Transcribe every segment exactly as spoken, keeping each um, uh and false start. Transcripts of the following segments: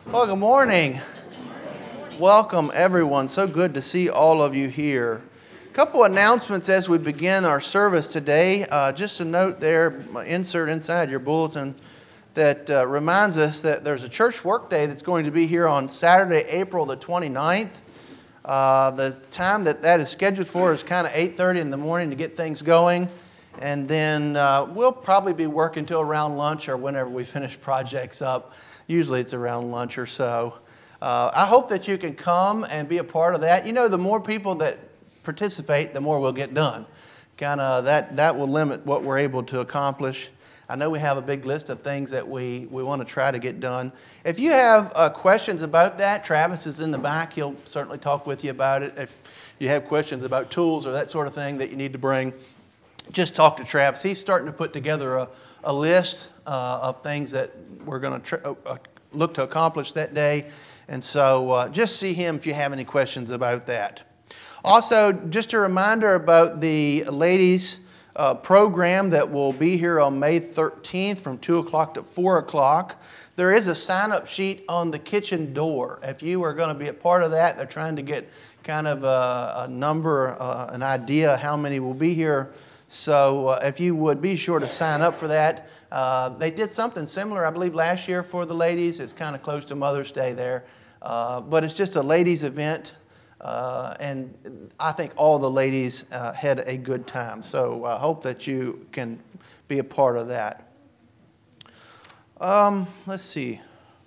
Well, good morning. Welcome, everyone. So good to see all of you here. A couple announcements as we begin our service today. Uh, just a note there, insert inside your bulletin, that uh, reminds us that there's a church workday that's going to be here on Saturday, April the twenty-ninth. Uh, the time that that is scheduled for is kind of eight thirty in the morning to get things going. And then uh, we'll probably be working till around lunch or whenever we finish projects up. Usually it's around lunch or so. Uh, I hope that you can come and be a part of that. You know, the more people that participate, the more we'll get done. Kind of that, that will limit what we're able to accomplish. I know we have a big list of things that we, we want to try to get done. If you have uh, questions about that, Travis is in the back. He'll certainly talk with you about it. If you have questions about tools or that sort of thing that you need to bring, just talk to Travis. He's starting to put together a, a list uh, of things that we're going to tr- uh, look to accomplish that day. And so uh, just see him if you have any questions about that. Also, just a reminder about the ladies' uh, program that will be here on May thirteenth from two o'clock to four o'clock. There is a sign-up sheet on the kitchen door. If you are going to be a part of that, they're trying to get kind of a, a number, uh, an idea how many will be here. So uh, if you would be sure to sign up for that. Uh, they did something similar, I believe, last year for the ladies. It's kind of close to Mother's Day there. Uh, but it's just a ladies' event. Uh, and I think all the ladies uh, had a good time. So I hope that you can be a part of that. Um, let's see.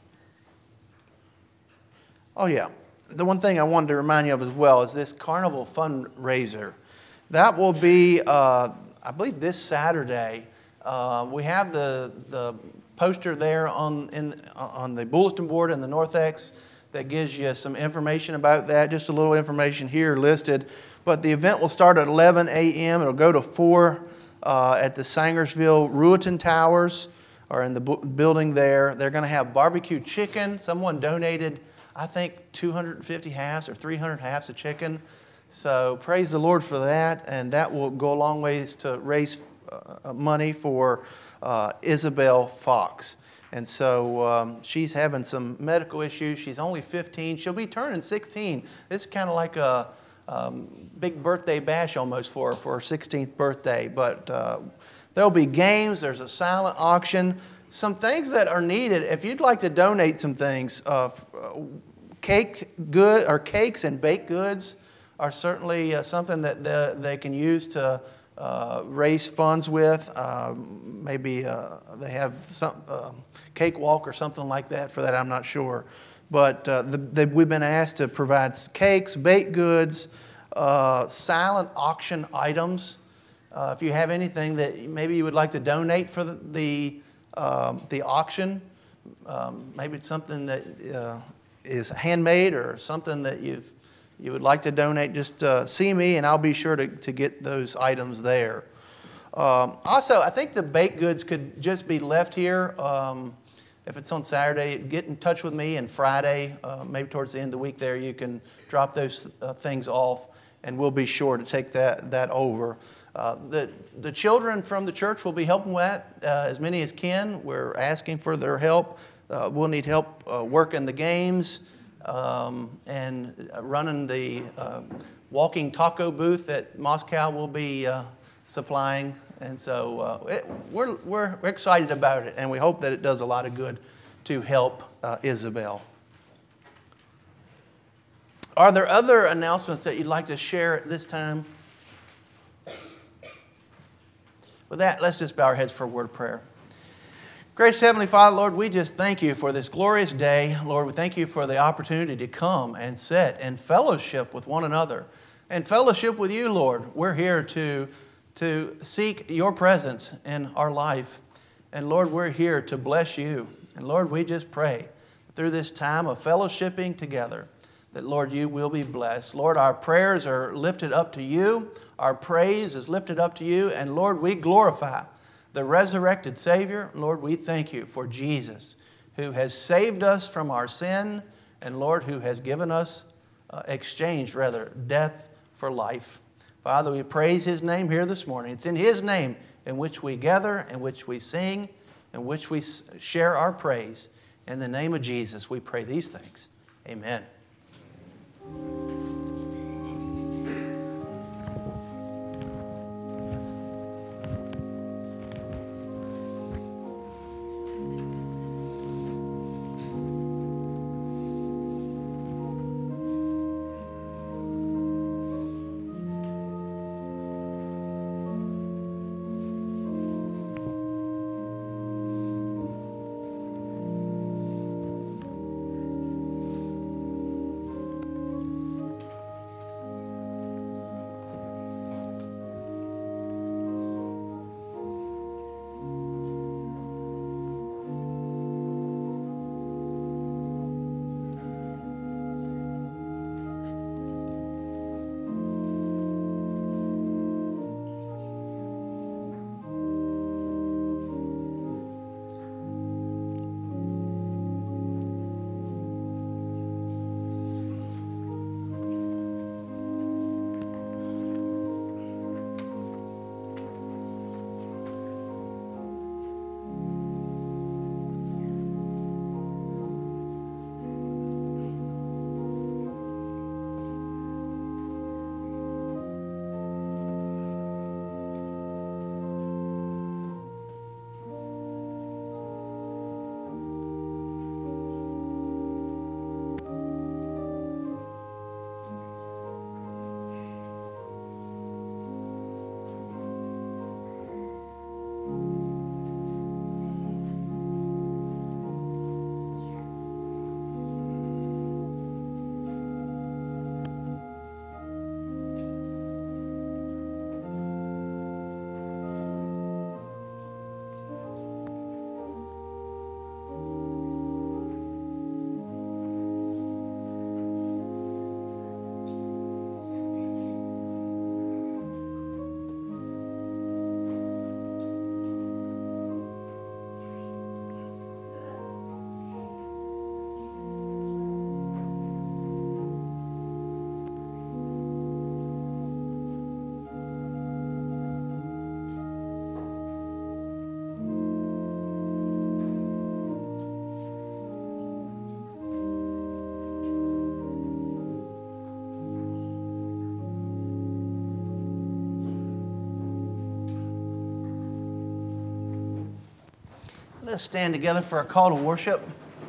Oh, yeah. The one thing I wanted to remind you of as well is this Carnival fundraiser. That will be, uh, I believe, this Saturday. Uh, we have the the poster there on in on the bulletin board in the Northex that gives you some information about that. Just a little information here listed. But the event will start at eleven a.m. It'll go to four uh, at the Sangersville Ruetan Towers, or in the bu- building there. They're going to have barbecue chicken. Someone donated, I think, two hundred fifty halves or three hundred halves of chicken. So praise the Lord for that, and that will go a long ways to raise uh, money for uh, Isabel Fox. And so um, she's having some medical issues. She's only fifteen. She'll be turning sixteen. It's kind of like a um, big birthday bash almost for her, for her sixteenth birthday. But uh, there'll be games. There's a silent auction. Some things that are needed. If you'd like to donate some things, uh, cake good or cakes and baked goods are certainly uh, something that the, they can use to uh, raise funds with. Um, maybe uh, they have some uh, cake walk or something like that for that. I'm not sure. But uh, the, they, we've been asked to provide cakes, baked goods, uh, silent auction items. Uh, if you have anything that maybe you would like to donate for the the, um, the auction, um, maybe it's something that uh, is handmade or something that you've you would like to donate, just uh, see me and I'll be sure to, to get those items there. Um, also, I think the baked goods could just be left here. Um, if it's on Saturday, get in touch with me, and Friday, uh, maybe towards the end of the week there, you can drop those uh, things off and we'll be sure to take that, that over. Uh, the, the children from the church will be helping with that, uh, as many as can. We're asking for their help. Uh, we'll need help uh, working the games. Um, and running the uh, walking taco booth that Moscow will be uh, supplying. And so uh, it, we're, we're excited about it, and we hope that it does a lot of good to help uh, Isabel. Are there other announcements that you'd like to share at this time? With that, let's just bow our heads for a word of prayer. Gracious Heavenly Father, Lord, we just thank you for this glorious day. Lord, we thank you for the opportunity to come and sit and fellowship with one another. And fellowship with you, Lord. We're here to, to seek your presence in our life. And Lord, we're here to bless you. And Lord, we just pray through this time of fellowshipping together that, Lord, you will be blessed. Lord, our prayers are lifted up to you. Our praise is lifted up to you. And Lord, we glorify the resurrected Savior. Lord, we thank you for Jesus, who has saved us from our sin, and Lord, who has given us, uh, exchanged rather, death for life. Father, we praise his name here this morning. It's in his name in which we gather, in which we sing, in which we share our praise. In the name of Jesus, we pray these things. Amen. Let's stand together for a call to worship.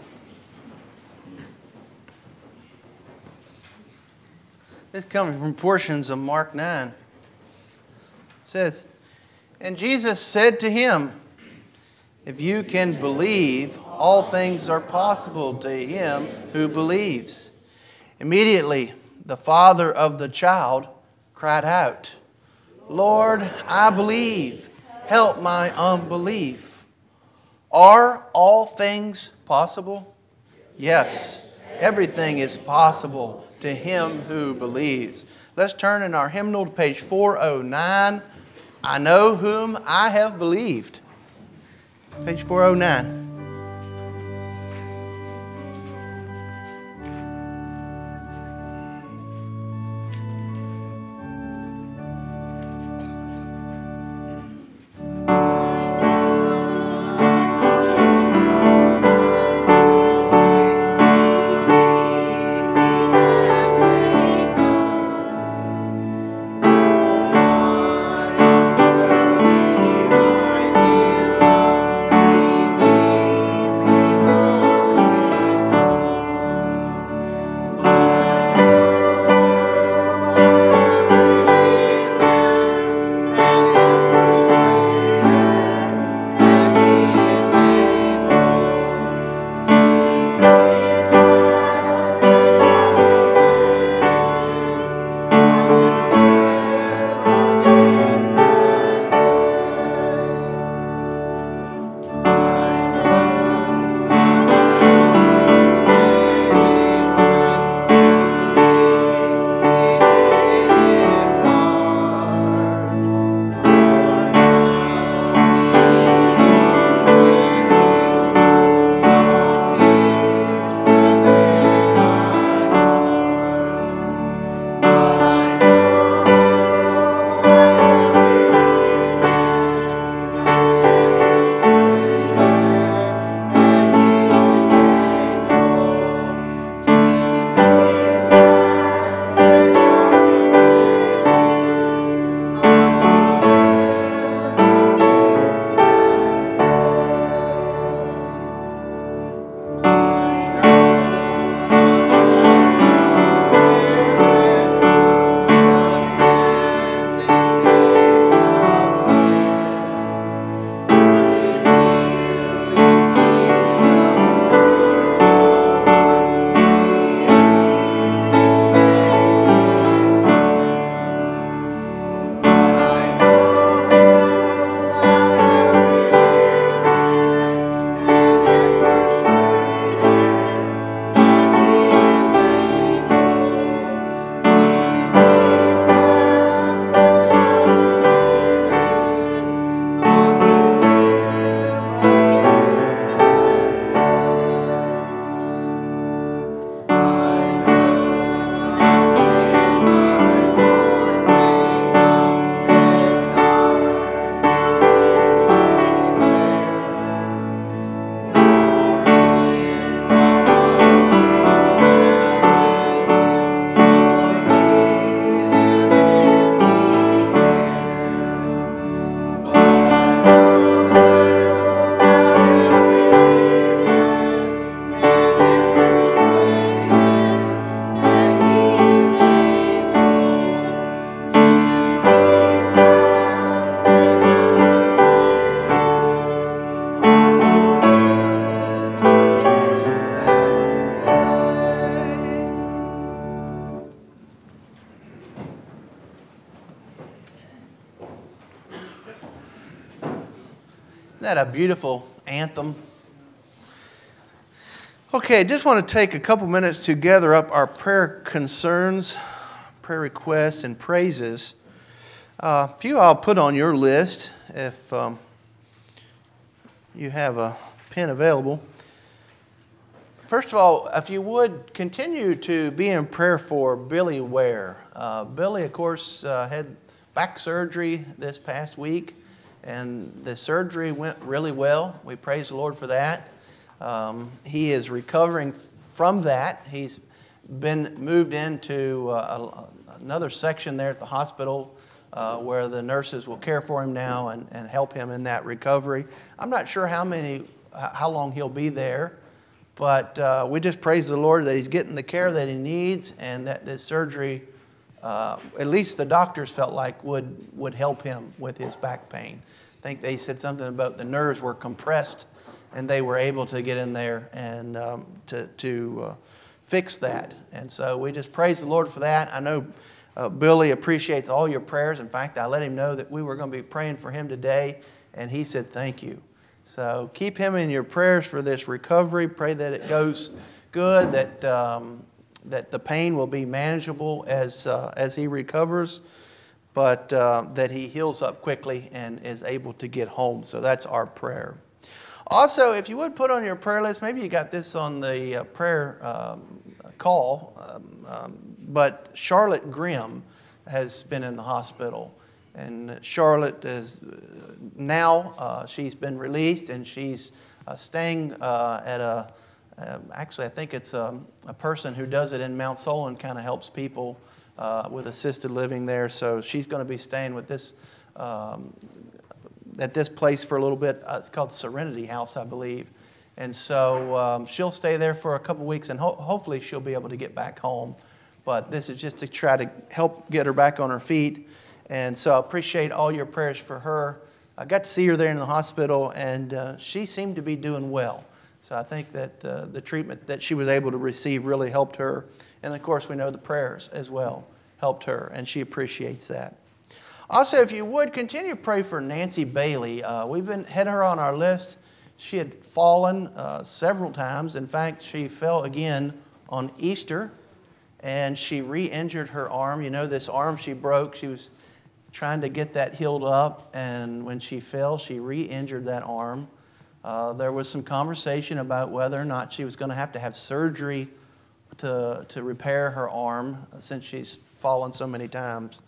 This comes from portions of Mark nine. It says, "And Jesus said to him, 'If you can believe, all things are possible to him who believes.' Immediately, the father of the child cried out, 'Lord, I believe. Help my unbelief.' Are all things possible? Yes, everything is possible to him who believes." Let's turn in our hymnal to page four oh nine. I know whom I have believed. Page four oh nine. that a beautiful anthem? Okay, I just want to take a couple minutes to gather up our prayer concerns, prayer requests, and praises. Uh, a few I'll put on your list if um, you have a pen available. First of all, if you would continue to be in prayer for Billy Ware. Uh, Billy, of course, uh, had back surgery this past week, and the surgery went really well. We praise the Lord for that. Um, he is recovering from that. He's been moved into uh, another section there at the hospital uh, where the nurses will care for him now and, and help him in that recovery. I'm not sure how many, how long he'll be there. But uh, we just praise the Lord that he's getting the care that he needs, and that this surgery, uh, at least the doctors felt like, would, would help him with his back pain. I think they said something about the nerves were compressed, and they were able to get in there and um, to, to uh, fix that. And so we just praise the Lord for that. I know uh, Billy appreciates all your prayers. In fact, I let him know that we were going to be praying for him today, and he said thank you. So keep him in your prayers for this recovery. Pray that it goes good, that um, that the pain will be manageable as uh, as he recovers, but uh, that he heals up quickly and is able to get home. So that's our prayer. Also, if you would put on your prayer list, maybe you got this on the uh, prayer um, call, um, um, but Charlotte Grimm has been in the hospital. And Charlotte is now, uh, she's been released, and she's uh, staying uh, at a, uh, actually I think it's a, a person who does it in Mount Solon, kind of helps people uh, with assisted living there. So she's going to be staying with this, um, at this place for a little bit. Uh, it's called Serenity House, I believe. And so um, she'll stay there for a couple weeks, and ho- hopefully she'll be able to get back home. But this is just to try to help get her back on her feet. And so I appreciate all your prayers for her. I got to see her there in the hospital, and uh, she seemed to be doing well. So I think that uh, the treatment that she was able to receive really helped her. And of course, we know the prayers as well helped her, and she appreciates that. Also, if you would, continue to pray for Nancy Bailey. Uh, we've been had her on our list. She had fallen uh, several times. In fact, she fell again on Easter, and she re-injured her arm. You know, this arm she broke, she was trying to get that healed up, and when she fell, she re-injured that arm. Uh, there was some conversation about whether or not she was going to have to have surgery to, to repair her arm since she's fallen so many times.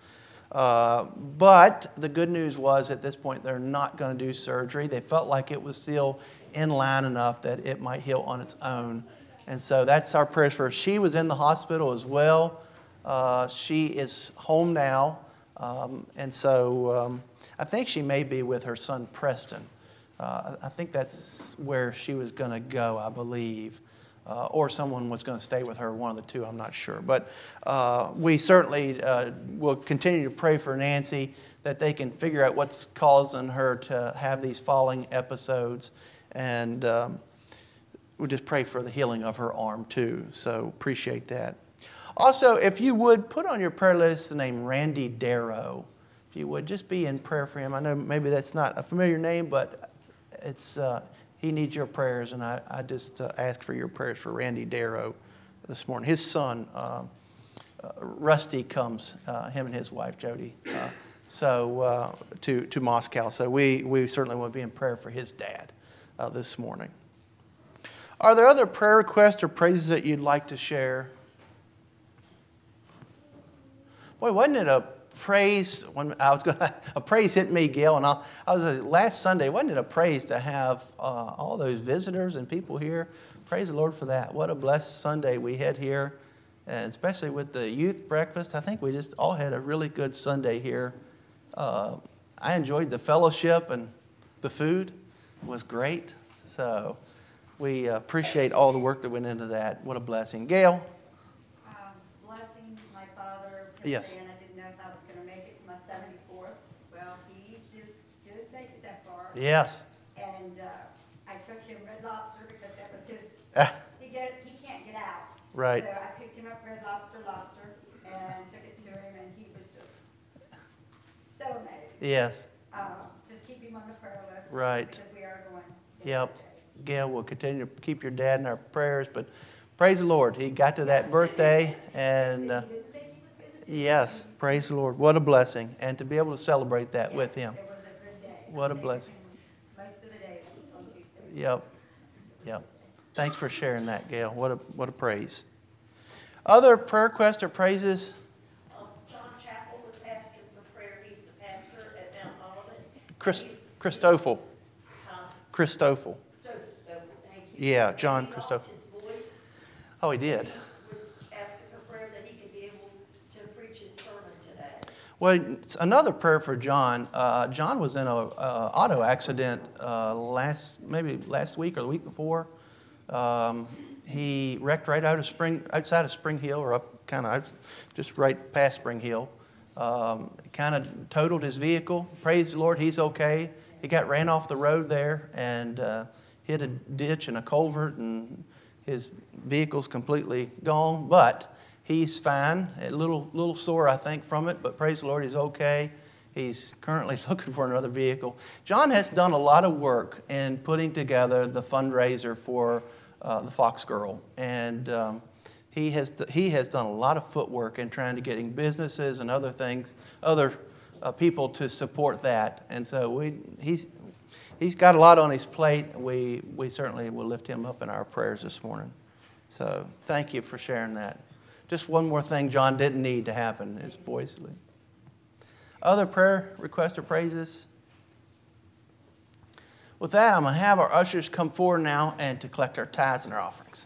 Uh, but the good news was at this point they're not going to do surgery. They felt like it was still in line enough that it might heal on its own. And so that's our prayers for her. She was in the hospital as well. Uh, she is home now. Um, and so um, I think she may be with her son Preston. Uh, I think that's where she was going to go, I believe. Uh, or someone was going to stay with her, one of the two, I'm not sure. But uh, we certainly uh, will continue to pray for Nancy, that they can figure out what's causing her to have these falling episodes. And um, we'll just pray for the healing of her arm too. So appreciate that. Also, if you would, put on your prayer list the name Randy Darrow. If you would, just be in prayer for him. I know maybe that's not a familiar name, but it's uh, he needs your prayers, and I, I just uh, ask for your prayers for Randy Darrow this morning. His son, uh, uh, Rusty, comes, uh, him and his wife, Jody, uh, so uh, to, to Moscow. So we, we certainly want to be in prayer for his dad uh, this morning. Are there other prayer requests or praises that you'd like to share? Boy, wasn't it a praise when I was going a praise hit me, Gail, and I, I was uh, last Sunday. Wasn't it a praise to have uh, all those visitors and people here? Praise the Lord for that. What a blessed Sunday we had here, and especially with the youth breakfast. I think we just all had a really good Sunday here. Uh, I enjoyed the fellowship, and the food was great. So we appreciate all the work that went into that. What a blessing, Gail. Yes. And I didn't know if I was going to make it to my seventy-fourth. Well, he just didn't make it that far. Yes. And uh, I took him Red Lobster because that was his. he get he can't get out. Right. So I picked him up Red Lobster Lobster and took it to him, and he was just so amazed. Yes. Um, just keep him on the prayer list. Right. Because we are Yep. Gail, will continue to keep your dad in our prayers, but praise the Lord. He got to that birthday, and uh, yes, praise the Lord. What a blessing. And to be able to celebrate that with him. It was a good day. What a blessing. Most of the day was on Tuesday. Yep. Yep. Thanks for sharing that, Gail. What a what a praise. Other prayer requests or praises? Um, John Chappell was asking for prayer. He's the pastor at Mount Olivet. Christ, Christoffel. Um, Christoffel. so, so, thank you. Yeah, John He Christoffel. lost his voice. Oh, he did. He was asking for prayer that he could be able to preach his sermon today. Well, it's another prayer for John. Uh, John was in a uh, auto accident uh, last, maybe last week or the week before. Um, he wrecked right out of Spring, outside of Spring Hill, or up kind of just right past Spring Hill. Um, kind of totaled his vehicle. Praise the Lord, he's okay. He got ran off the road there and uh, hit a ditch and a culvert, and his vehicle's completely gone. But he's fine. A little little sore, I think, from it, but praise the Lord, he's okay. He's currently looking for another vehicle. John has done a lot of work in putting together the fundraiser for uh, the Fox Girl, and um, he has he has done a lot of footwork in trying to getting businesses and other things, other uh, people to support that. And so we he's he's got a lot on his plate. We we certainly will lift him up in our prayers this morning. So thank you for sharing that. Just one more thing John didn't need to happen, his voice. Other prayer requests or praises? With that, I'm going to have our ushers come forward now and to collect our tithes and our offerings.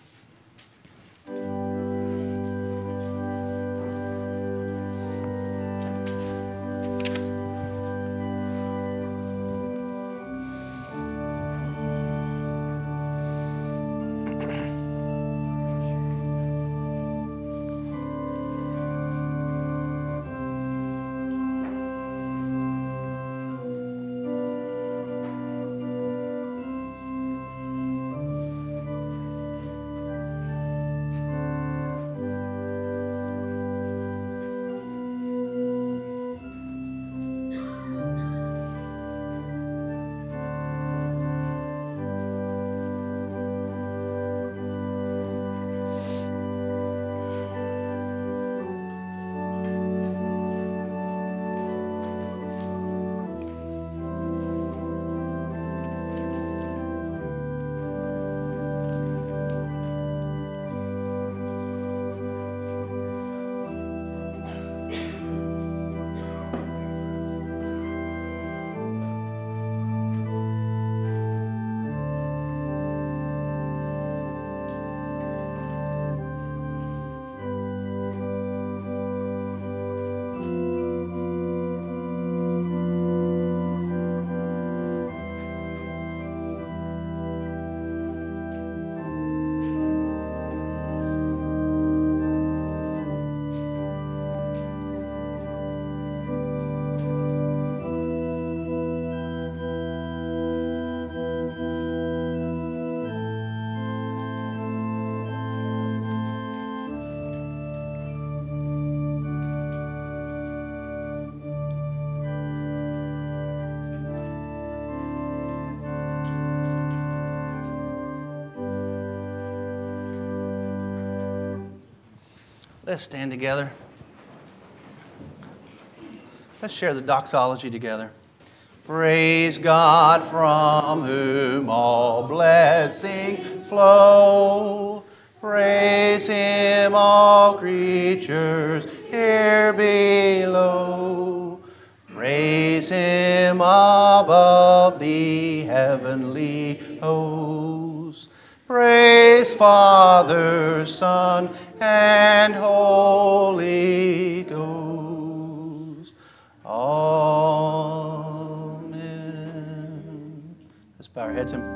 Let's stand together. Let's share the doxology together. Praise God from whom all blessings flow. Praise Him, all creatures here below. Praise Him above the heavenly hosts. Praise Father, Son, and Holy Ghost. Amen. Let's bow our heads and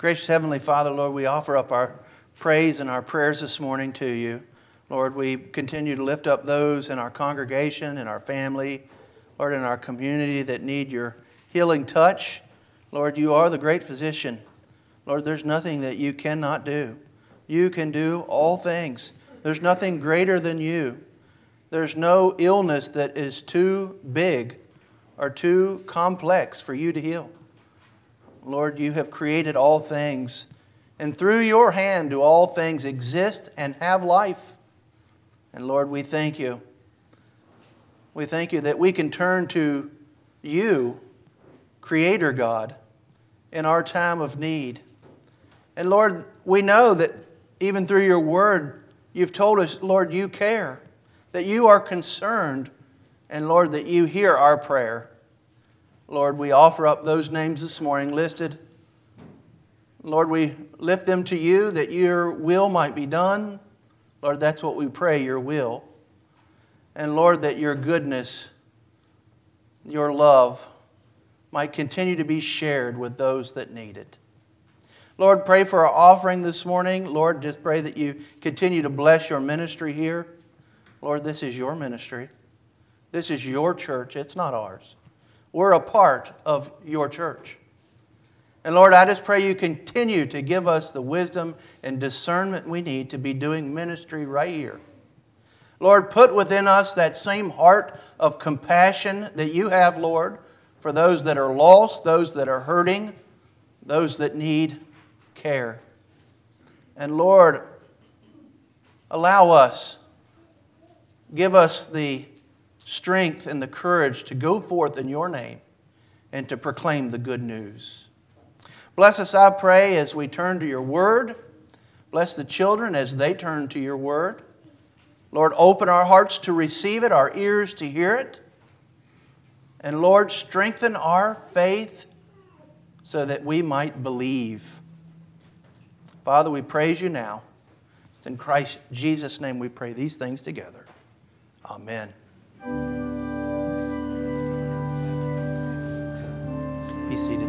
Gracious Heavenly Father, Lord, we offer up our praise and our prayers this morning to you. Lord, we continue to lift up those in our congregation, in our family, Lord, in our community that need your healing touch. Lord, you are the great physician. Lord, there's nothing that you cannot do. You can do all things. There's nothing greater than you. There's no illness that is too big or too complex for you to heal. Lord, you have created all things, and through your hand do all things exist and have life. And Lord, we thank you. We thank you that we can turn to you, Creator God, in our time of need. And Lord, we know that even through your word, you've told us, Lord, you care, that you are concerned, and Lord, that you hear our prayer. Lord, we offer up those names this morning listed. Lord, we lift them to you that your will might be done. Lord, that's what we pray, your will. And Lord, that your goodness, your love might continue to be shared with those that need it. Lord, pray for our offering this morning. Lord, just pray that you continue to bless your ministry here. Lord, this is your ministry. This is your church. It's not ours. We're a part of your church. And Lord, I just pray you continue to give us the wisdom and discernment we need to be doing ministry right here. Lord, put within us that same heart of compassion that you have, Lord, for those that are lost, those that are hurting, those that need care. And Lord, allow us, give us the strength and the courage to go forth in your name and to proclaim the good news. Bless us, I pray, as we turn to your word. Bless the children as they turn to your word. Lord, open our hearts to receive it, our ears to hear it. And Lord, strengthen our faith so that we might believe. Father, we praise you now. It's in Christ Jesus' name we pray these things together. Amen. Be seated.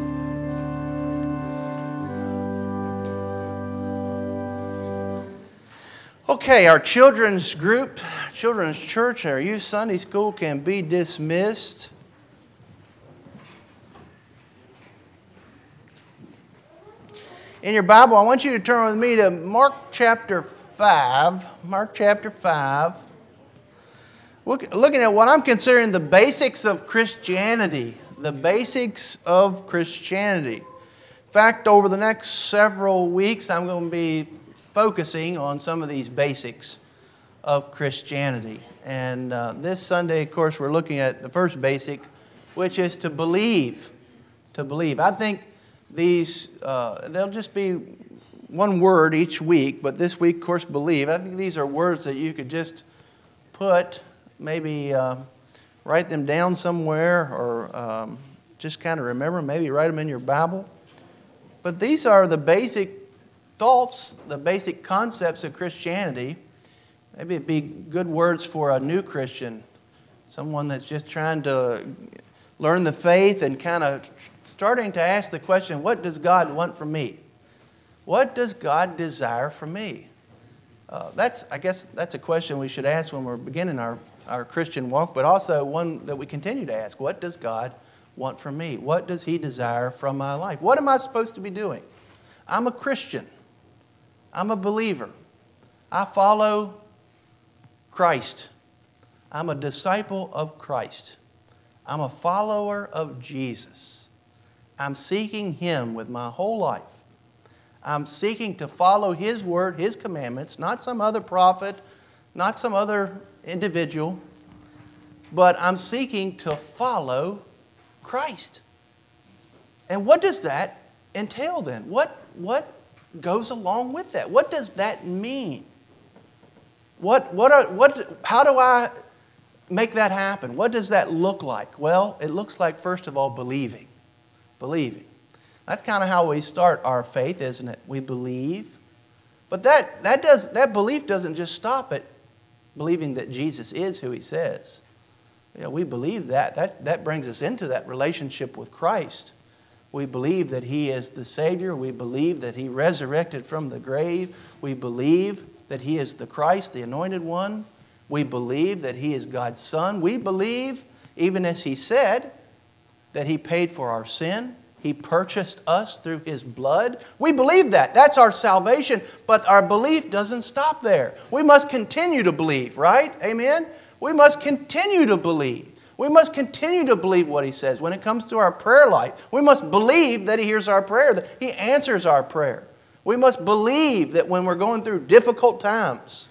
Okay, our children's group, children's church, our youth Sunday school can be dismissed. In your Bible, I want you to turn with me to Mark chapter five. Mark chapter five. Look, looking at what I'm considering the basics of Christianity. The basics of Christianity. In fact, over the next several weeks, I'm going to be focusing on some of these basics of Christianity. And uh, this Sunday, of course, we're looking at the first basic, which is to believe. To believe. I think these, uh, they'll just be one word each week, but this week, of course, believe. I think these are words that you could just put, maybe uh, write them down somewhere, or um, just kind of remember, maybe write them in your Bible. But these are the basic thoughts, the basic concepts of Christianity. Maybe it'd be good words for a new Christian, someone that's just trying to learn the faith and kind of starting to ask the question, what does God want from me? What does God desire from me? Uh, that's, I guess that's a question we should ask when we're beginning our, our Christian walk, but also one that we continue to ask. What does God want from me? What does He desire from my life? What am I supposed to be doing? I'm a Christian. I'm a believer. I follow Christ. I'm a disciple of Christ. I'm a follower of Jesus. I'm seeking Him with my whole life. I'm seeking to follow His word, His commandments, not some other prophet, not some other individual, but I'm seeking to follow Christ. And what does that entail then? What, what goes along with that? What does that mean? What, what are, what, how do I make that happen? What does that look like? Well, it looks like, first of all, believing. Believing. That's kind of how we start our faith, isn't it? We believe. But that, that, does, that belief doesn't just stop at believing that Jesus is who He says. You know, we believe that. that. That brings us into that relationship with Christ. We believe that He is the Savior. We believe that He resurrected from the grave. We believe that He is the Christ, the Anointed One. We believe that He is God's Son. We believe, even as He said, that He paid for our sin. He purchased us through His blood. We believe that. That's our salvation. But our belief doesn't stop there. We must continue to believe, right? Amen? We must continue to believe. We must continue to believe what He says. When it comes to our prayer life, we must believe that He hears our prayer, that He answers our prayer. We must believe that when we're going through difficult times,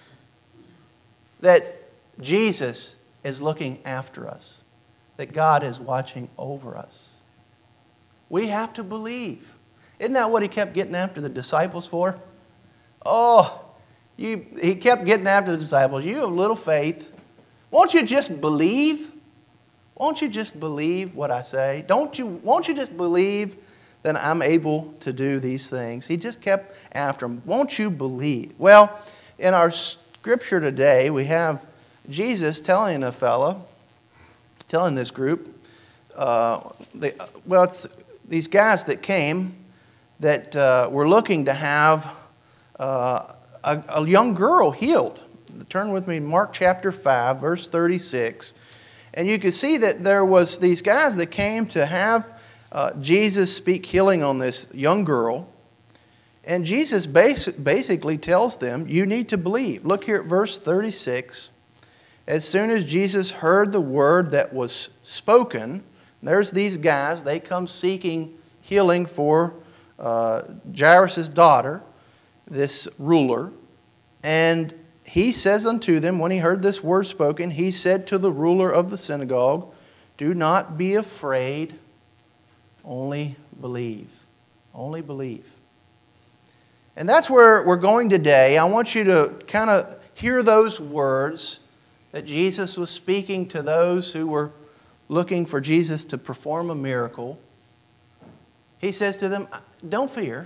that Jesus is looking after us, that God is watching over us. We have to believe. Isn't that what He kept getting after the disciples for? Oh, you, He kept getting after the disciples. You have little faith. Won't you just believe? Won't you just believe what I say? Don't you, won't you just believe that I'm able to do these things? He just kept after them. Won't you believe? Well, in our scripture today, we have Jesus telling a fella, telling this group, uh, they, well, it's these guys that came that uh, were looking to have uh, a, a young girl healed. Turn with me to Mark chapter five, verse thirty-six. And you can see that there was these guys that came to have uh, Jesus speak healing on this young girl. And Jesus bas- basically tells them, you need to believe. Look here at verse thirty-six. As soon as Jesus heard the word that was spoken, there's these guys, they come seeking healing for uh, Jairus' daughter, this ruler. And he says unto them, when he heard this word spoken, he said to the ruler of the synagogue, do not be afraid, only believe. Only believe. And that's where we're going today. I want you to kind of hear those words that Jesus was speaking to those who were looking for Jesus to perform a miracle. He says to them, don't fear.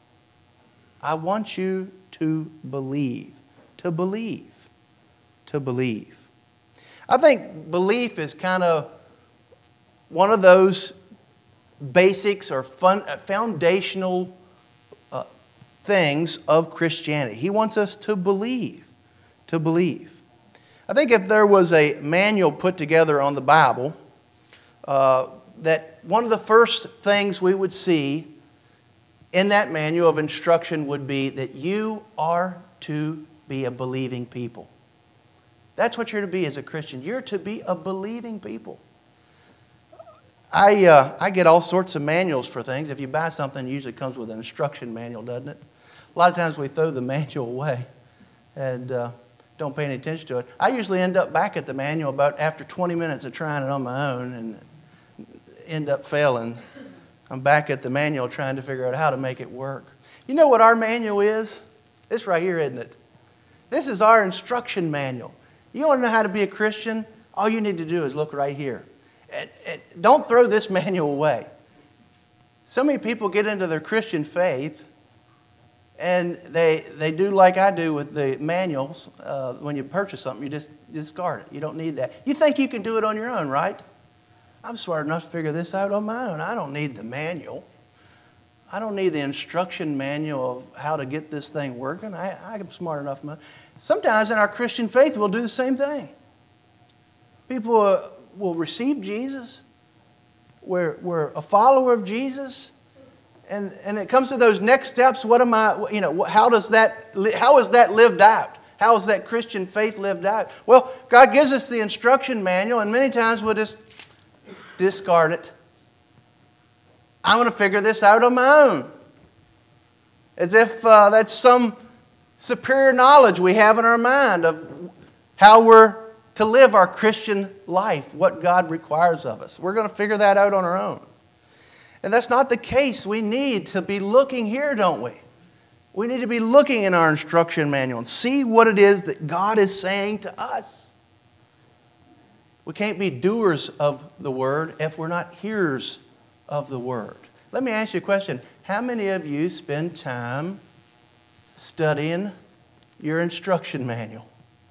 I want you to believe. To believe. To believe. I think belief is kind of one of those basics or fun, foundational uh, things of Christianity. He wants us to believe. To believe. I think if there was a manual put together on the Bible, uh, that one of the first things we would see in that manual of instruction would be that you are to be a believing people. That's what you're to be as a Christian. You're to be a believing people. I uh, I get all sorts of manuals for things. If you buy something, it usually comes with an instruction manual, doesn't it? A lot of times we throw the manual away and uh, don't pay any attention to it. I usually end up back at the manual about after twenty minutes of trying it on my own and end up failing. I'm back at the manual trying to figure out how to make it work. You know what our manual is? It's right here, isn't it? This is our instruction manual. You want to know how to be a Christian? All you need to do is look right here. And, and don't throw this manual away. So many people get into their Christian faith and they they do like I do with the manuals. Uh, when you purchase something, you just discard it. You don't need that. You think you can do it on your own, right? I'm smart enough to figure this out on my own. I don't need the manual. I don't need the instruction manual of how to get this thing working. I, I'm smart enough. Sometimes in our Christian faith, we'll do the same thing. People uh, will receive Jesus. We're, we're a follower of Jesus. And, and it comes to those next steps. What am I, you know, how does that, how is that lived out? How is that Christian faith lived out? Well, God gives us the instruction manual, and many times we'll just discard it. I'm going to figure this out on my own. As if uh, that's some superior knowledge we have in our mind of how we're to live our Christian life, what God requires of us. We're going to figure that out on our own. And that's not the case. We need to be looking here, don't we? We need to be looking in our instruction manual and see what it is that God is saying to us. We can't be doers of the word if we're not hearers of the word. Let me ask you a question. How many of you spend time studying your instruction manual?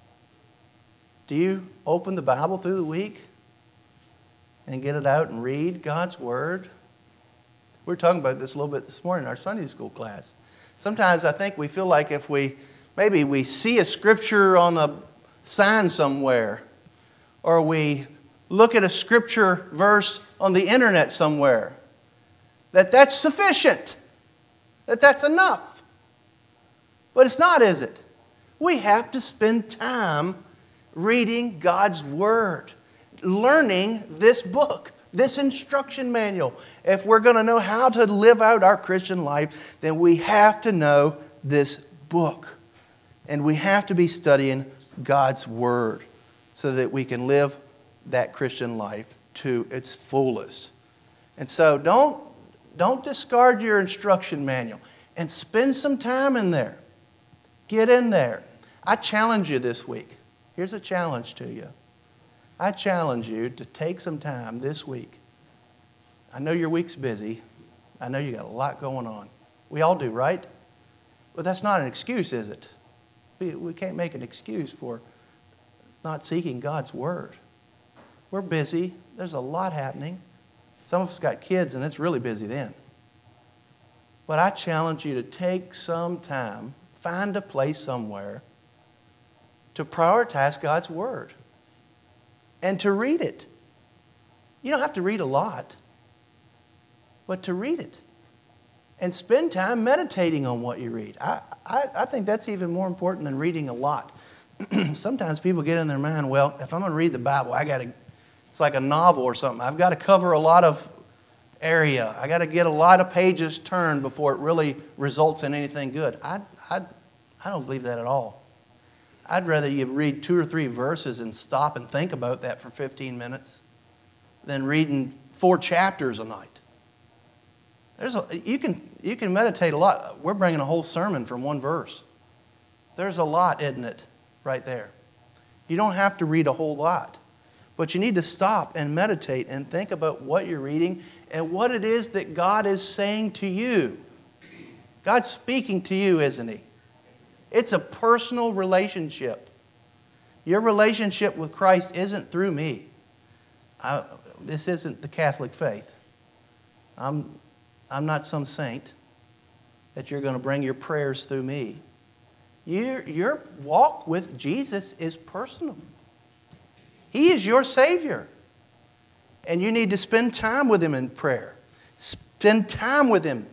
Do you open the Bible through the week and get it out and read God's word? We were talking about this a little bit this morning in our Sunday school class. Sometimes I think we feel like if we, maybe we see a scripture on a sign somewhere, or we look at a scripture verse on the internet somewhere, that that's sufficient, that that's enough. But it's not, is it? We have to spend time reading God's Word, learning this book, this instruction manual. If we're going to know how to live out our Christian life, then we have to know this book. And we have to be studying God's Word so that we can live that Christian life to its fullest. And so don't, don't discard your instruction manual and spend some time in there. Get in there. I challenge you this week. Here's a challenge to you. I challenge you to take some time this week. I know your week's busy. I know you got a lot going on. We all do, right? But that's not an excuse, is it? We, we can't make an excuse for not seeking God's Word. We're busy. There's a lot happening. Some of us got kids, and it's really busy then. But I challenge you to take some time, find a place somewhere to prioritize God's Word and to read it. You don't have to read a lot, but to read it and spend time meditating on what you read. I, I, I think that's even more important than reading a lot. Sometimes people get in their mind, well, if I'm going to read the Bible, I got to, it's like a novel or something. I've got to cover a lot of area. I got to get a lot of pages turned before it really results in anything good. I, I, I don't believe that at all. I'd rather you read two or three verses and stop and think about that for fifteen minutes than reading four chapters a night. There's a, you can, you can meditate a lot. We're bringing a whole sermon from one verse. There's a lot, isn't it, right there? You don't have to read a whole lot. But you need to stop and meditate and think about what you're reading and what it is that God is saying to you. God's speaking to you, isn't He? It's a personal relationship. Your relationship with Christ isn't through me. I, this isn't the Catholic faith. I'm, I'm not some saint that you're going to bring your prayers through me. Your, your walk with Jesus is personal. He is your Savior. And you need to spend time with Him in prayer. Spend time with Him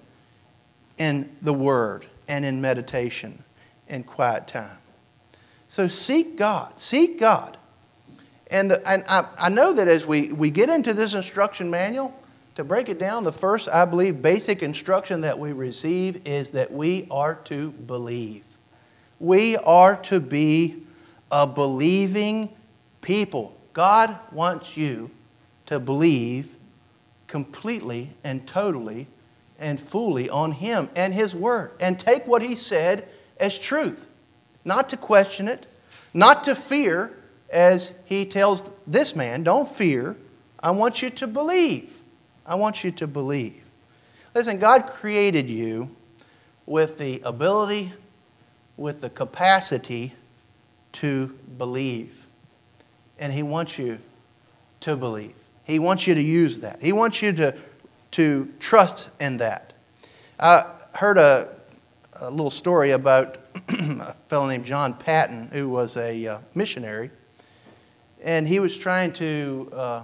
in the Word and in meditation and quiet time. So seek God. Seek God. And, the, and I, I know that as we, we get into this instruction manual, to break it down, the first, I believe, basic instruction that we receive is that we are to believe. We are to be a believing people. God wants you to believe completely and totally and fully on Him and His Word. And take what He said as truth. Not to question it. Not to fear, as He tells this man, don't fear. I want you to believe. I want you to believe. Listen, God created you with the ability, with the capacity to believe. And He wants you to believe. He wants you to use that. He wants you to, to trust in that. I heard a, a little story about a fellow named John Patton, who was a uh, missionary. And he was trying to uh,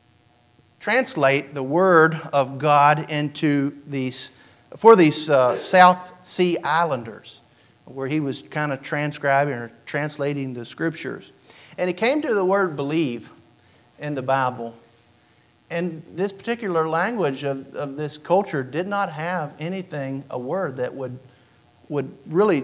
translate the Word of God into these, for these uh, South Sea Islanders, where he was kind of transcribing or translating the Scriptures. And he came to the word believe in the Bible. And this particular language of, of this culture did not have anything, a word that would, would really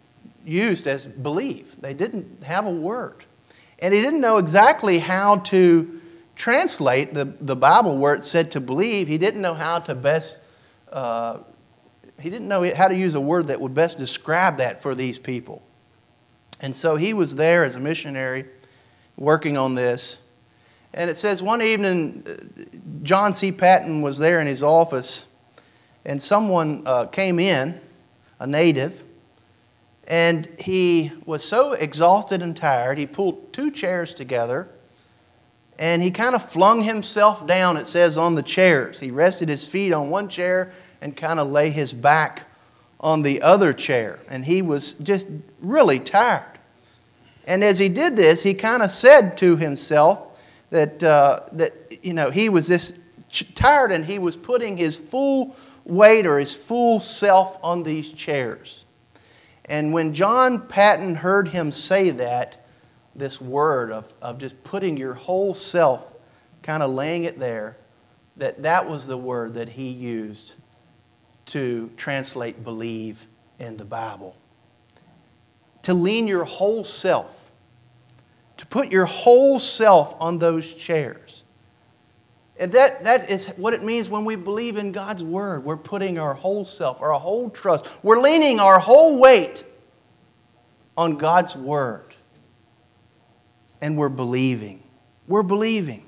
used as believe. They didn't have a word. And he didn't know exactly how to translate the, the Bible where it said to believe. He didn't know how to best, uh, he didn't know how to use a word that would best describe that for these people. And so he was there as a missionary working on this. And it says one evening, John C. Patton was there in his office, and someone uh, came in, a native, and he was so exhausted and tired, he pulled two chairs together, And he kind of flung himself down, it says, on the chairs. He rested his feet on one chair and kind of lay his back on the other chair. And he was just really tired. And as he did this, he kind of said to himself that, uh, that you know, he was this tired and he was putting his full weight or his full self on these chairs. And when John Paton heard him say that, this word of, of just putting your whole self, kind of laying it there, that that was the word that he used to translate believe in the Bible. To lean your whole self, to put your whole self on those chairs. And that, that is what it means when we believe in God's Word. We're putting our whole self, our whole trust, we're leaning our whole weight on God's Word. And we're believing. We're believing.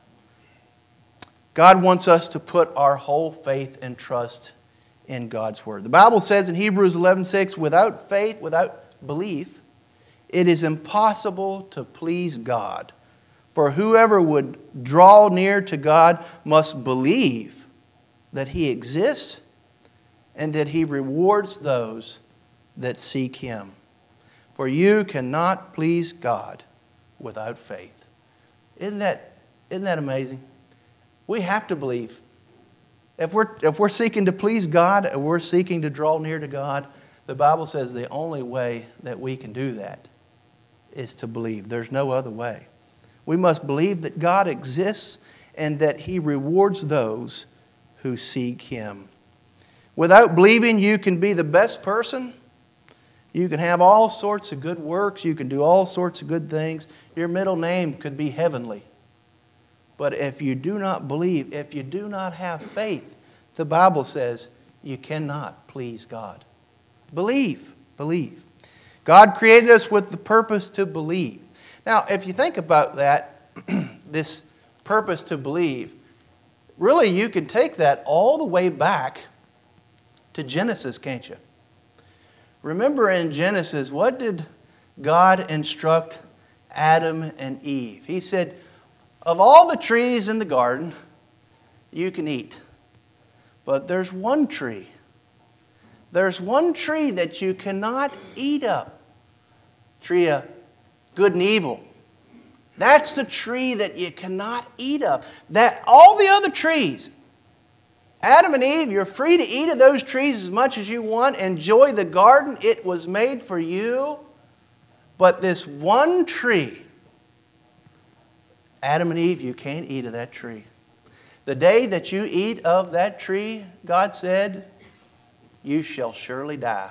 God wants us to put our whole faith and trust in God's Word. The Bible says in Hebrews eleven six, without faith, without belief, it is impossible to please God. For whoever would draw near to God must believe that He exists and that He rewards those that seek Him. For you cannot please God without faith. Isn't that, isn't that amazing? We have to believe. If we're, if we're seeking to please God, if we're seeking to draw near to God, the Bible says the only way that we can do that is to believe. There's no other way. We must believe that God exists and that He rewards those who seek Him. Without believing, you can be the best person. You can have all sorts of good works. You can do all sorts of good things. Your middle name could be heavenly. But if you do not believe, if you do not have faith, the Bible says you cannot please God. Believe. Believe. God created us with the purpose to believe. Now, if you think about that, this purpose to believe, really you can take that all the way back to Genesis, can't you? Remember in Genesis, what did God instruct Adam and Eve? He said, of all the trees in the garden, you can eat. But there's one tree. There's one tree that you cannot eat of. Tree of good and evil. That's the tree that you cannot eat of. That all the other trees, Adam and Eve, you're free to eat of those trees as much as you want. Enjoy the garden. It was made for you. But this one tree, Adam and Eve, you can't eat of that tree. The day that you eat of that tree, God said, you shall surely die.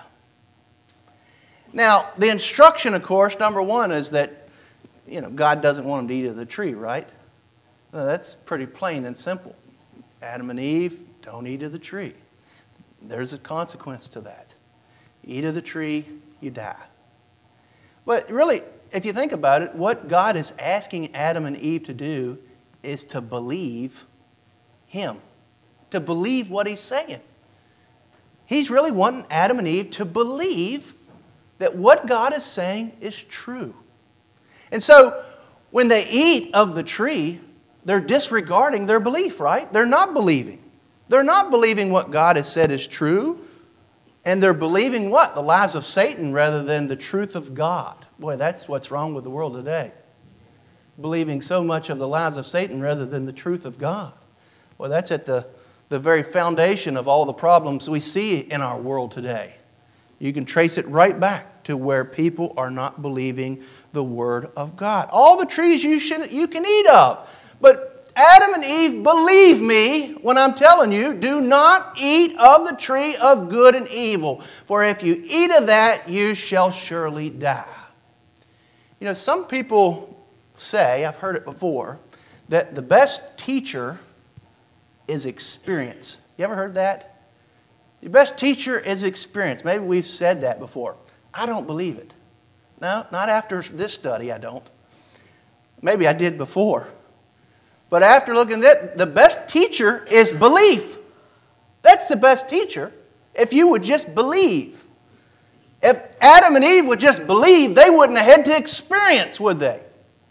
Now, the instruction, of course, number one is that, you know, God doesn't want them to eat of the tree, right? Now, that's pretty plain and simple. Adam and Eve, don't eat of the tree. There's a consequence to that. Eat of the tree, you die. But really, if you think about it, what God is asking Adam and Eve to do is to believe Him. To believe what He's saying. He's really wanting Adam and Eve to believe that what God is saying is true. And so, when they eat of the tree, they're disregarding their belief, right? They're not believing. They're not believing what God has said is true. And they're believing what? The lies of Satan rather than the truth of God. Boy, that's what's wrong with the world today. Believing so much of the lies of Satan rather than the truth of God. Well, that's at the, the very foundation of all the problems we see in our world today. You can trace it right back to where people are not believing the Word of God. All the trees you should you can eat of. But Adam and Eve, believe me when I'm telling you, do not eat of the tree of good and evil. For if you eat of that, you shall surely die. You know, some people say, I've heard it before, that the best teacher is experience. You ever heard that? The best teacher is experience. Maybe we've said that before. I don't believe it. No, not after this study, I don't. Maybe I did before. But after looking at it, the best teacher is belief. That's the best teacher if you would just believe. If Adam and Eve would just believe, they wouldn't have had to experience, would they?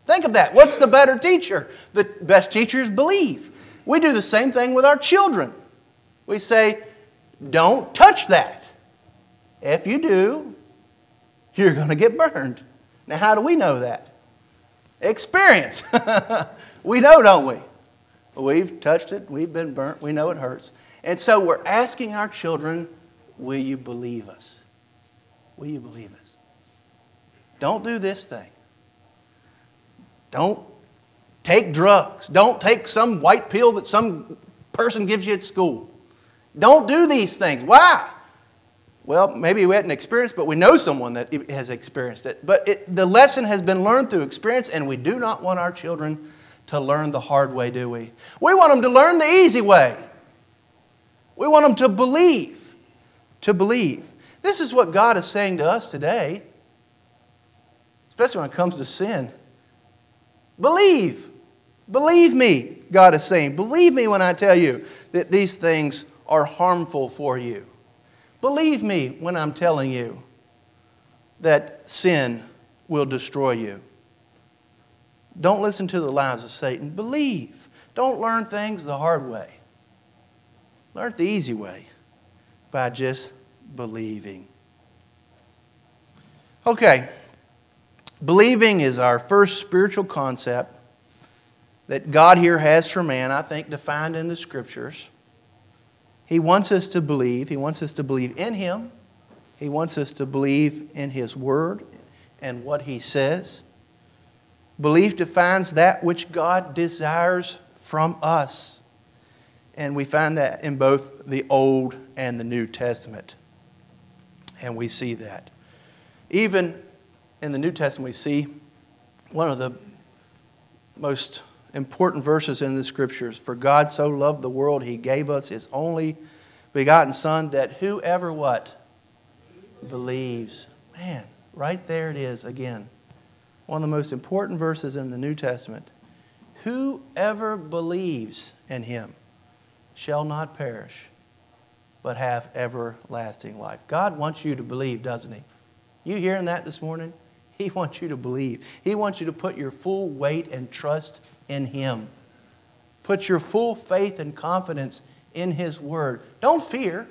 Think of that. What's the better teacher? The best teachers believe. We do the same thing with our children. We say, don't touch that. If you do, you're going to get burned. Now, how do we know that? Experience. We know, don't we? We've touched it. We've been burnt. We know it hurts. And so we're asking our children, will you believe us? Will you believe us? Don't do this thing. Don't take drugs. Don't take some white pill that some person gives you at school. Don't do these things. Why? Well, maybe we hadn't experienced, but we know someone that has experienced it. But it, the lesson has been learned through experience, and we do not want our children to learn the hard way, do we? We want them to learn the easy way. We want them to believe. To believe. This is what God is saying to us today, especially when it comes to sin. Believe. Believe me, God is saying. Believe me when I tell you that these things are harmful for you. Believe me when I'm telling you that sin will destroy you. Don't listen to the lies of Satan. Believe. Don't learn things the hard way. Learn it the easy way by just believing. Okay. Believing is our first spiritual concept that God here has for man, I think defined in the Scriptures. He wants us to believe. He wants us to believe in Him. He wants us to believe in His Word and what He says. Belief defines that which God desires from us. And we find that in both the Old and the New Testament. And we see that. Even in the New Testament, we see one of the most important verses in the Scriptures. For God so loved the world, He gave us His only begotten Son, that whoever what? Believes. Man, right there it is again. One of the most important verses in the New Testament. Whoever believes in Him shall not perish, but have everlasting life. God wants you to believe, doesn't He? You hearing that this morning? He wants you to believe. He wants you to put your full weight and trust in Him. Put your full faith and confidence in His Word. Don't fear,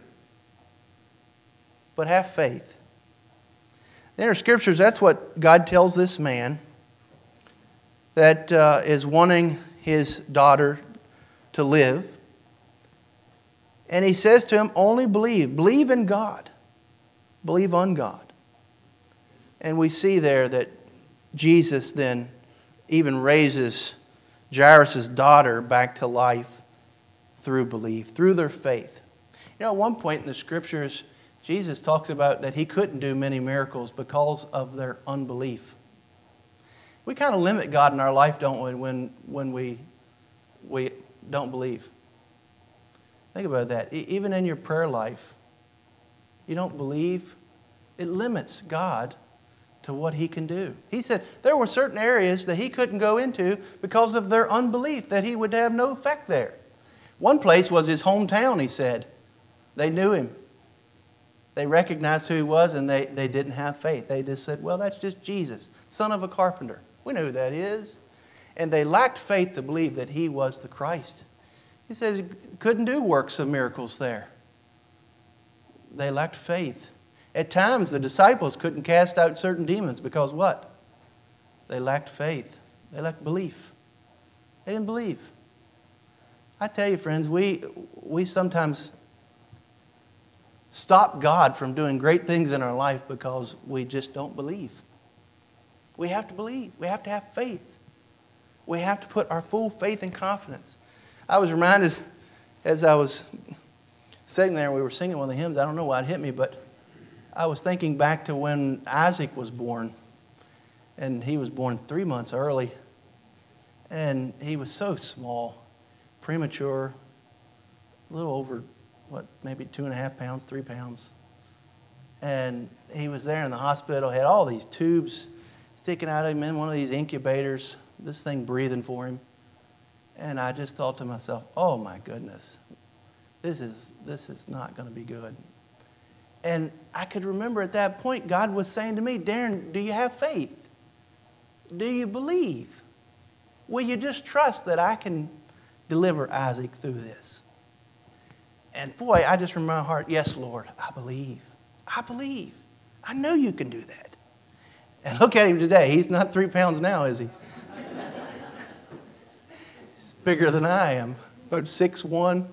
but have faith. In our Scriptures, that's what God tells this man that uh, is wanting his daughter to live. And He says to him, only believe. Believe in God. Believe on God. And we see there that Jesus then even raises Jairus' daughter back to life through belief, through their faith. You know, at one point in the Scriptures, Jesus talks about that He couldn't do many miracles because of their unbelief. We kind of limit God in our life, don't we, when, when we, we don't believe. Think about that. E- even in your prayer life, you don't believe, it limits God to what He can do. He said there were certain areas that He couldn't go into because of their unbelief, that He would have no effect there. One place was His hometown, He said. They knew Him. They recognized who He was, and they, they didn't have faith. They just said, well, that's just Jesus, son of a carpenter. We know who that is. And they lacked faith to believe that He was the Christ. He said He couldn't do works of miracles there. They lacked faith. At times, the disciples couldn't cast out certain demons because what? They lacked faith. They lacked belief. They didn't believe. I tell you, friends, we, we sometimes stop God from doing great things in our life because we just don't believe. We have to believe. We have to have faith. We have to put our full faith and confidence. I was reminded as I was sitting there and we were singing one of the hymns, I don't know why it hit me, but I was thinking back to when Isaac was born. And he was born three months early. And he was so small, premature, a little over, what, maybe two and a half pounds, three pounds. And he was there in the hospital, had all these tubes sticking out of him in one of these incubators, this thing breathing for him. And I just thought to myself, oh my goodness, this is this is not going to be good. And I could remember at that point, God was saying to me, Darren, do you have faith? Do you believe? Will you just trust that I can deliver Isaac through this? And boy, I just remember my heart, yes, Lord, I believe. I believe. I know you can do that. And look at him today. He's not three pounds now, is he? He's bigger than I am, about six one.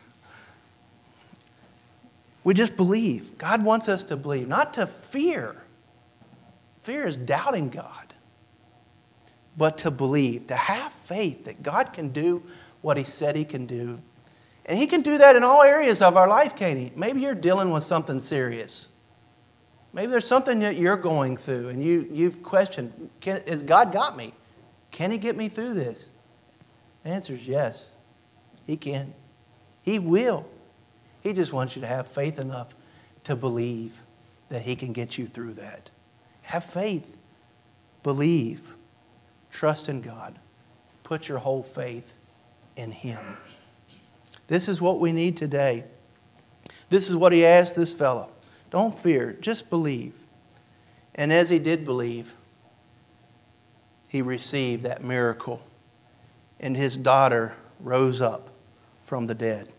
We just believe. God wants us to believe, not to fear. Fear is doubting God. But to believe, to have faith that God can do what He said He can do. And He can do that in all areas of our life, can't He? Maybe you're dealing with something serious. Maybe there's something that you're going through and you, you've questioned, can, has God got me? Can He get me through this? The answer is yes. He can. He will. He just wants you to have faith enough to believe that He can get you through that. Have faith. Believe. Trust in God. Put your whole faith in Him. This is what we need today. This is what He asked this fellow. Don't fear, just believe. And as he did believe, he received that miracle. And his daughter rose up from the dead.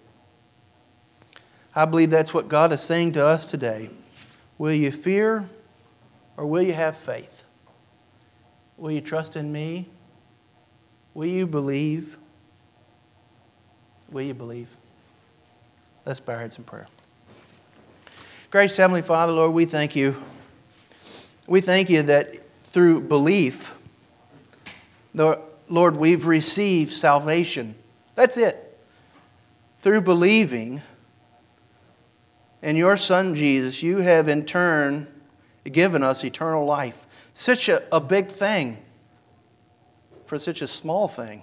I believe that's what God is saying to us today. Will you fear or will you have faith? Will you trust in me? Will you believe? Will you believe? Let's bow our heads in prayer. Gracious Heavenly Father, Lord, we thank you. We thank you that through belief, Lord, we've received salvation. That's it. Through believing in your Son Jesus, you have in turn given us eternal life. Such a, a big thing for such a small thing.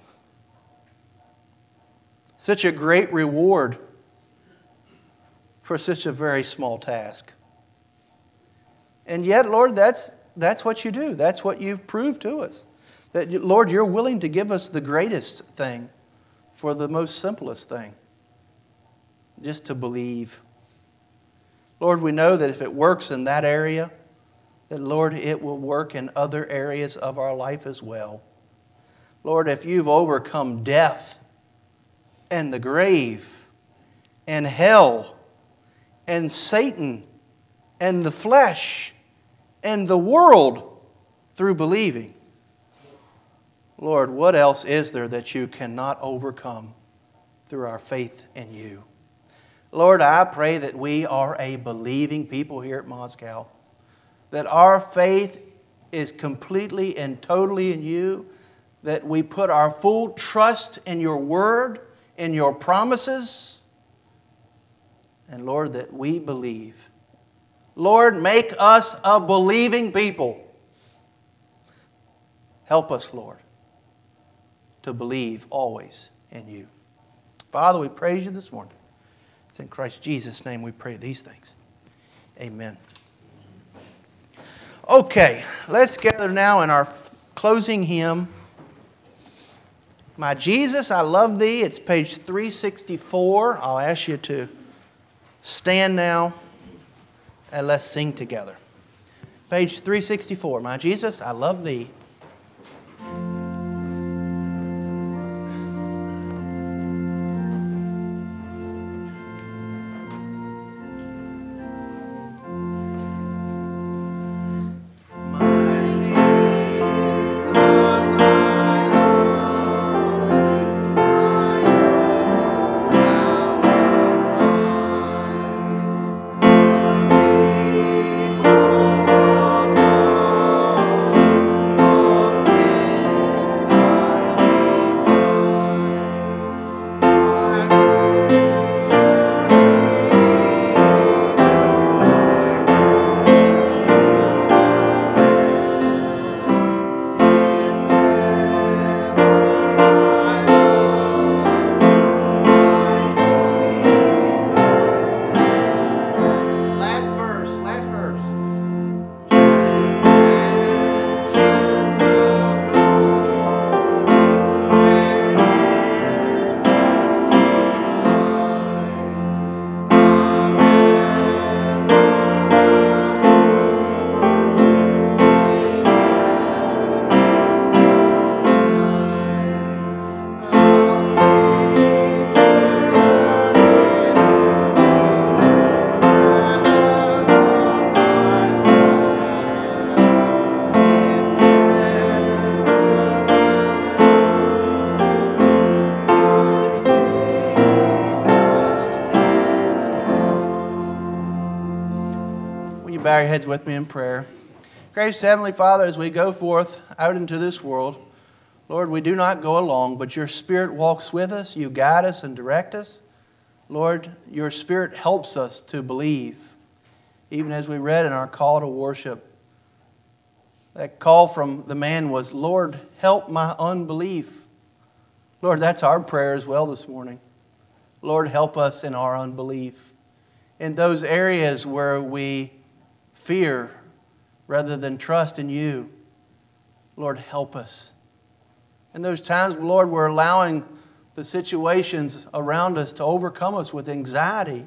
Such a great reward for such a very small task. And yet, Lord, that's, that's what you do. That's what you've proved to us. That, Lord, you're willing to give us the greatest thing for the most simplest thing. Just to believe. Lord, we know that if it works in that area, that, Lord, it will work in other areas of our life as well. Lord, if you've overcome death and the grave and hell and Satan and the flesh and the world through believing, Lord, what else is there that you cannot overcome through our faith in you? Lord, I pray that we are a believing people here at Moscow, that our faith is completely and totally in you, that we put our full trust in your word, in your promises, and Lord, that we believe. Lord, make us a believing people. Help us, Lord, to believe always in you. Father, we praise you this morning. It's in Christ Jesus' name we pray these things. Amen. Okay, let's gather now in our closing hymn. My Jesus, I love thee. It's page three sixty-four. I'll ask you to stand now and let's sing together. Page three sixty-four. My Jesus, I love thee. Oh you bow your heads with me in prayer? Gracious Heavenly Father, as we go forth out into this world, Lord, we do not go alone, but your Spirit walks with us. You guide us and direct us. Lord, your Spirit helps us to believe, even as we read in our call to worship. That call from the man was, Lord, help my unbelief. Lord, that's our prayer as well this morning. Lord, help us in our unbelief. In those areas where we fear rather than trust in you, Lord, help us. In those times, Lord, we're allowing the situations around us to overcome us with anxiety.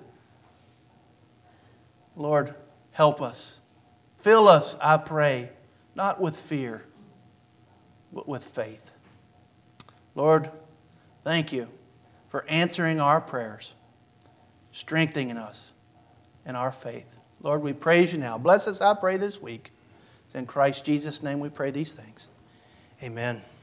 Lord, help us. Fill us, I pray, not with fear, but with faith. Lord, thank you for answering our prayers, strengthening us in our faith. Lord, we praise you now. Bless us, I pray, this week. It's in Christ Jesus' name we pray these things. Amen.